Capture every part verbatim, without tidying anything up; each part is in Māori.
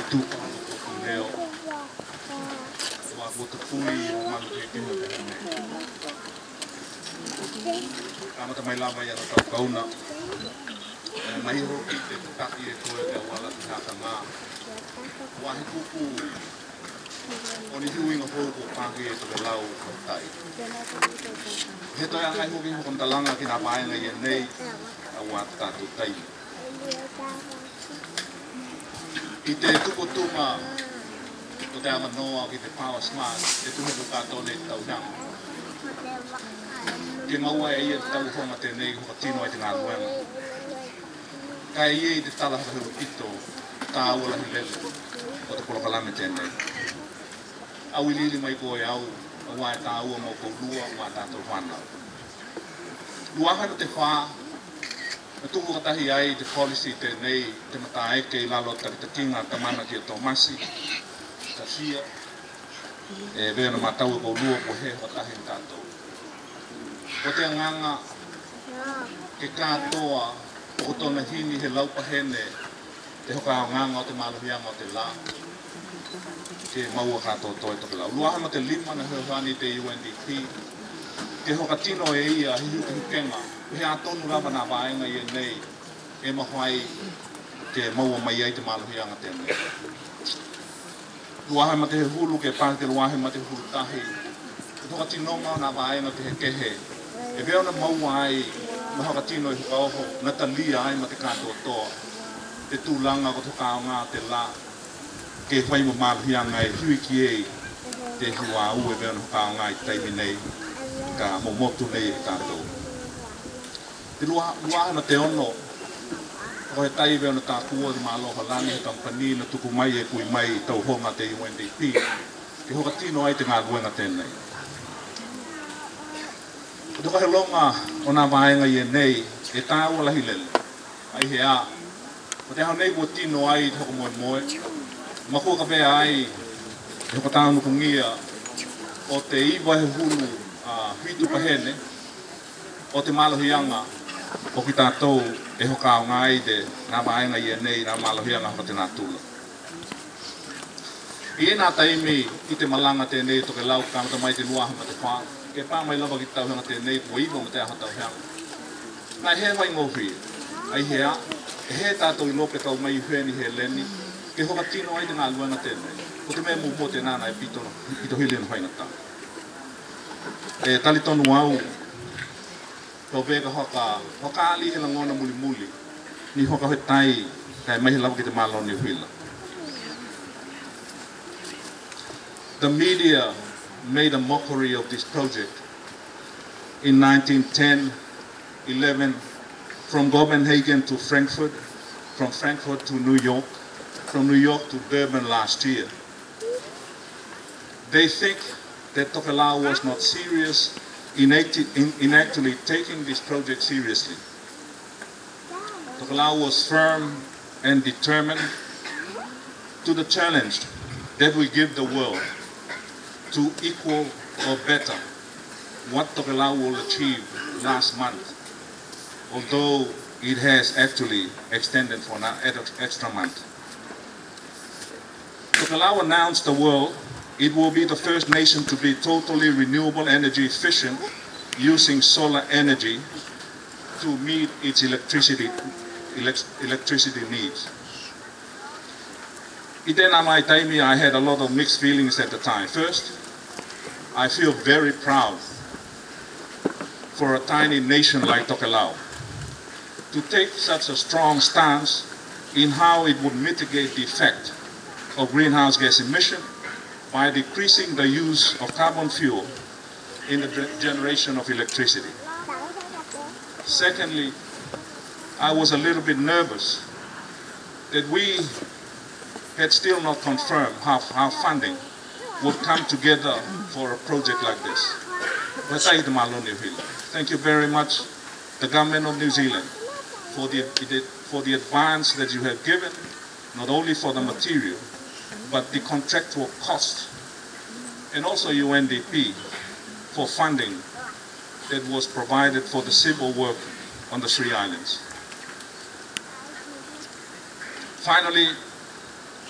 tupa no ko leo wa ko te pui o malu ke ke me kama ta mai lava ya ta kauna mai ro ki te taki e koe te wala te hata ngā wa he kuku o ni hui ngā hoko pāke e te lau o tai he toi a ngai hoki hoko ntalanga ki nā paenga i e nei a wā tātou tai i te tuko tuma o te ama noa ki te Power Smart e tuhe ko kātone i tau hianga ke maua e ia te tau honga tēnei hoka tino ai te ngā nuenga kai ia i te tala hata hiru pito tā ua lahi lele o te polokalame tēnei au i lili mai koe au a wā e tā ua mau kou lua wā tātou whanau luahana te whā e tuku katahi ai te policy tēnei te mata eke i lalo tari te kinga tamana ki a Tomasi ta fia e vena matau e kou lua ko he watahi i tātou o te anganga ke kātoa o tona hini he laupahene te hoka o nganga o te maluhianga o te la ke maua kātoa toi toke lau. Luaha ma te lima na heuhani te U N D P ke hoka tino e ia hi huki hukenga he a tonu rama nā vaenga i e nei e mahoi ke maua mai ai te maluhianga tēnei. Luaha ma te he hulu ke pāke luaha ma te hulu tahi ke hoka tinonga nā vaenga te he kehe e veo na maua ai na hoka tino i huka oho na talia ai ma te kātoa toa te tūlanga ko te kāonga te la ke whai mo maluhianga e hui ki ei te hua u e veo na kāonga i taimi nei ka momotu nei e kātou te luaha na te ono ko he tai veo na tā kua te māloha lani he kampani na tuku mai e kui mai tau honga te U N D P ke hoka tino ai te ngā luenga tēnei o te kahelonga o nā vaenga i e nei e tā ua lahi lele ai he a o te hao nei kua tino ai te hoko moe moe makua ka vea ai e hoko tānu kungia o te iwa he hulu uh, hitu pahene o te malohianga o ki tātou e hoka o ngai te nā vaenga i e nei nā malohianga hoka te nā tula i e nā taimi i te malanga tēnei toke lau kamata mai te luaha ma te whā ke pā mai lava ki tau hanga tēnei kua iwa ma te aha tau hanga. Nā he wai ngōwhi, ai he a, e he tātou i lope kau mai i hueni he leni, ke hoka tino ai te ngā luenga tēnei, ko te mea mūmo te nāna e pito, pito hili na whaina tā. E tali tonu au, tau vega hoka, hoka ali he langona muli muli, ni hoka he tai, kai mai he lava ki te māloni i huila. The media made a mockery of this project in nineteen ten, eleven, from Copenhagen to Frankfurt, from Frankfurt to New York, from New York to Durban last year. They think that Tokelau was not serious in, in, in actually taking this project seriously. Tokelau was firm and determined to the challenge that we give the world to equal or better what Tokelau will achieve last month, although it has actually extended for an extra month. Tokelau announced the world it will be the first nation to be totally renewable energy efficient using solar energy to meet its electricity, elect, electricity needs. Itena mai taimi, I had a lot of mixed feelings at the time. First, I feel very proud for a tiny nation like Tokelau to take such a strong stance in how it would mitigate the effect of greenhouse gas emission by decreasing the use of carbon fuel in the generation of electricity. Secondly, I was a little bit nervous that we had still not confirmed how, how funding would come together for a project like this. Thank you very much, the government of New Zealand, for the, for the advance that you have given, not only for the material, but the contractual cost, and also U N D P for funding that was provided for the civil work on the three islands. Finally,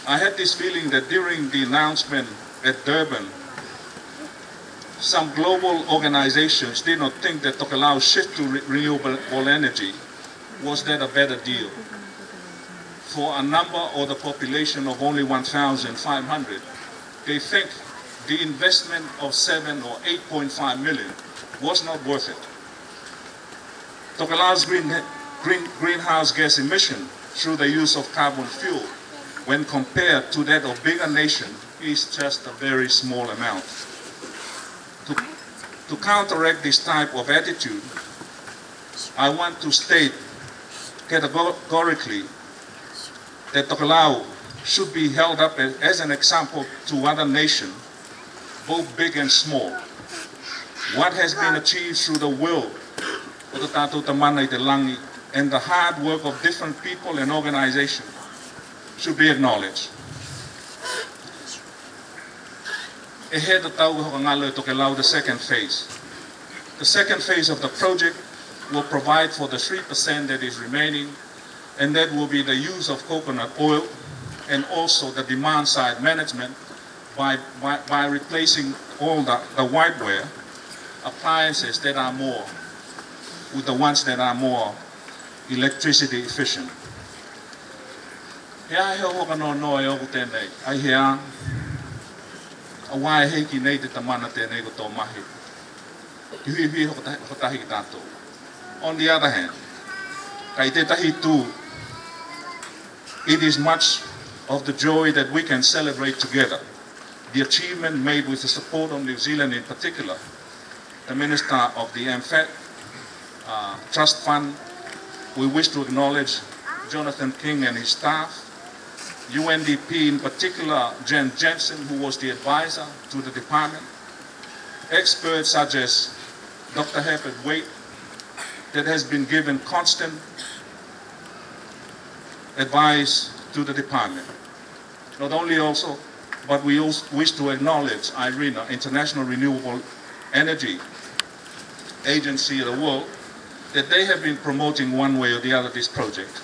I had this feeling that during the announcement at Durban, some global organizations did not think that Tokelau's shift to re renewable energy was that a better deal. For a number or the population of only one thousand five hundred, they think the investment of seven or eight point five million was not worth it. Tokelau's green, green, greenhouse gas emission through the use of carbon fuel, when compared to that of bigger nations, is just a very small amount. To, to counteract this type of attitude, I want to state categorically that Tokelau should be held up as, as an example to other nations, both big and small. What has been achieved through the will of the Tātou Tamana i te Langi and the hard work of different people and organizations should be acknowledged. Ahead of Tokelau, the second phase. The second phase of the project will provide for the three percent that is remaining, and that will be the use of coconut oil and also the demand side management by, by, by replacing all the, the whiteware appliances that are more with the ones that are more electricity efficient. Hea heo hoka no no e oku tēnei, ai hea a wae heiki nei te tamana tēnei ko tō mahi. Ki hui hui hoko tahi ki tātou. On the other hand, kai te tahi tū, it is much of the joy that we can celebrate together. The achievement made with the support of New Zealand in particular, the Minister of the M F A T uh, Trust Fund. We wish to acknowledge Jonathan King and his staff, U N D P in particular, Jen Jensen, who was the advisor to the department, experts such as Doctor Herbert Waite, that has been given constant advice to the department. Not only also, but we also wish to acknowledge IRENA, International Renewable Energy Agency of the world, that they have been promoting one way or the other this project.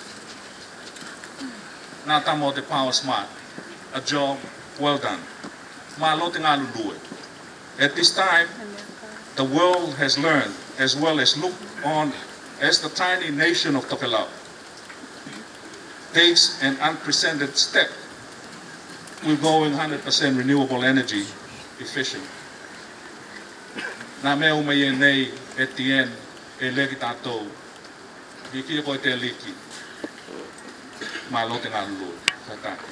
Nā tamo te Power Smart, a job well done. Mā lote ngā lulue. At this time, the world has learned as well as looked on as the tiny nation of Tokelau takes an unprecedented step with going one hundred percent renewable energy efficient. Nā mea umei e nei at the end e leki tātou, di kia koe te liki, mā lote ngā lulue.